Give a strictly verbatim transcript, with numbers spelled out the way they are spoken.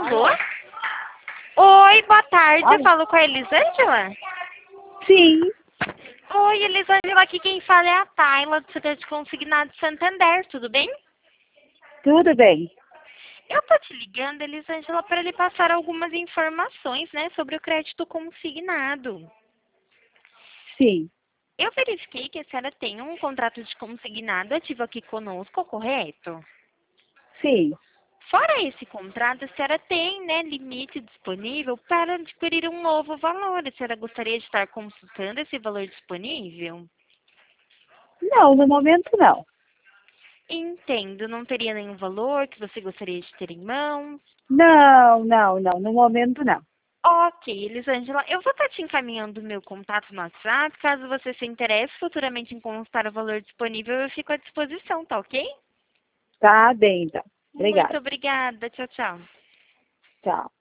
Alô? Oi, boa tarde. Eu falo com a Elisângela? Sim, Oi, Elisângela. Aqui quem fala é a Tayla, do Setor de Consignado Santander. Tudo bem? tudo bem. Eu tô te ligando, Elisângela, para lhe passar algumas informações, né, sobre o crédito consignado. Sim, Eu verifiquei que a senhora tem um contrato de consignado ativo aqui conosco, correto? sim. Fora esse contrato, a senhora tem, né, limite disponível para adquirir um novo valor. A senhora gostaria de estar consultando esse valor disponível? Não, no momento não. Entendo, não teria nenhum valor que você gostaria de ter em mãos? Não, não, não, no momento não. Ok, Elisângela, eu vou estar te encaminhando o meu contato no WhatsApp. Caso você se interesse futuramente em consultar o valor disponível, eu fico à disposição, tá ok? Tá bem, então. Muito Obrigada. obrigada. Tchau, tchau. Tchau.